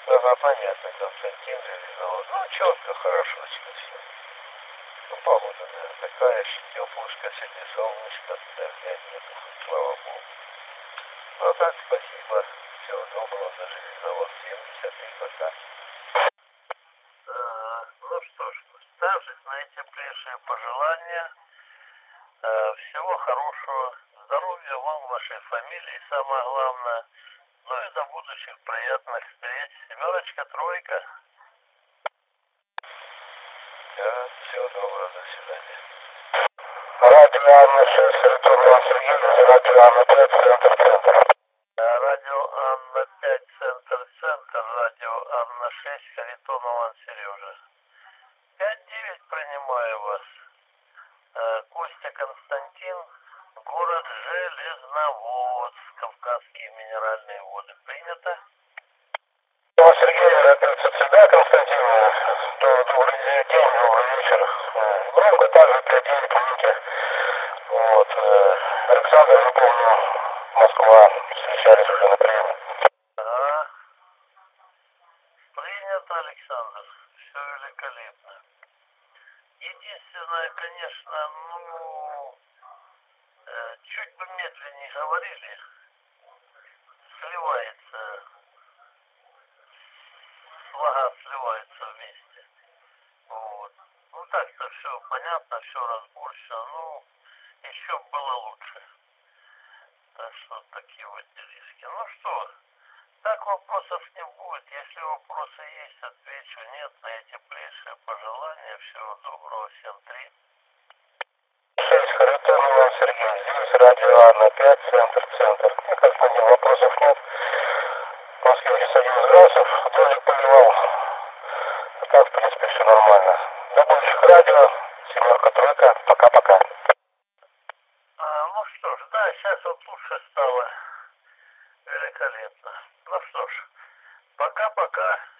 Ага, понятно, Константин Железновод. Ну, четко, хорошо все. Ну, погода, наверное, такая, теплушка, сегодня солнышко, дождя нету, слава богу. Ну, так, спасибо. Всего доброго за Железновод 73, пока. Ну что ж, также на эти теплейшие пожелания. Всего хорошего, здоровья вам, вашей фамилии, и самое главное, ну и до будущих приятных встреч. Семерочка, тройка. Да, всего доброго, до свидания. Радио Анна 6, Антон Сергей, радио Анна 5, центр. Радио Анна 5, центр, радио Анна 6, Харитон Иван Сережа. 5-9 принимаю вас. Костя Константин, город Железноводск, Кавказские минеральные воды. Принято? Сергей, радио всегда, Константин. Добрый день, добрый вечер. Громко также 5-9, помните. Вот. Александр, не помню, Москва, встречались уже на приеме. Ага. Принято, Александр. Все великолепно. Единственное, конечно, чуть бы медленнее говорили, сливается, слова сливаются вместе. Вот. Ну так-то все понятно, все разборчиво, ну, еще было лучше. Так что такие вот делишки. Ну что, так вопросов не будет. Если вопросы есть, отвечу. Нет, на эти теплейшие пожелания. Всего доброго. Всем 3. 6, Харитон Иван Сергей. Здесь радио Анна 5, центр. Ну, как понял, вопросов нет. В Москве уже 11 градусов, дождик поливал. А так, в принципе, все нормально. До будущих радио. Семерка, тройка. Пока-пока. Ну что ж, да, сейчас вот лучше стало. Великолепно. Ну что ж, пока-пока.